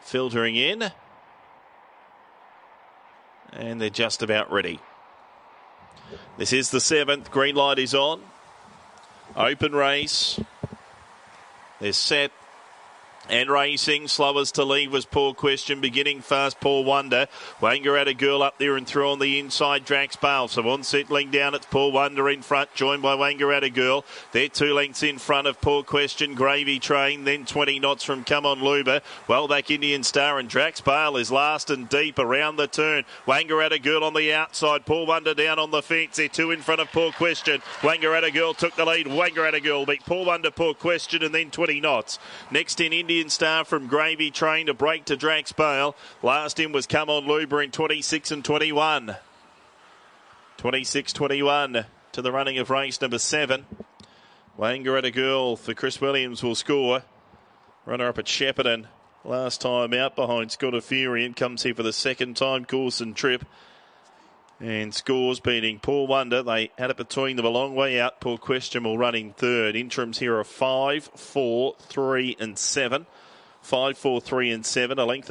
filtering in. And they're just about ready. This is the 7th. Green light is on. Open race. They're set and racing. Slowest to leave was Poor Question. Beginning fast, Poor Wonder. Wangaratta Girl up there and through on the inside, Drax Bale. So on settling down, it's Poor Wonder in front, joined by Wangaratta Girl. They're 2 lengths in front of Poor Question, Gravy Train, then 20 knots from Come On Luba. Well back Indian Star, and Drax Bale is last and deep around the turn. Wangaratta Girl on the outside, Poor Wonder down on the fence. They're 2 in front of Poor Question. Wangaratta Girl took the lead. Wangaratta Girl beat Poor Wonder, Poor Question, and then 20 knots. Next in Indian Star from Gravy Train to break to Drax Bale. Last in was Come On Luba in 26 and 21. 26-21 to the running of race number 7. Wangaratta Girl for Chris Williams will score. Runner up at Shepparton last time out behind Scott Fury, and comes here for the second time course and trip. And scores beating Poor Wonder. They had it between them a long way out. Poor Question will run in third. Interims here are 5, 4, 3 and 7. 5, 4, 3 and 7. A length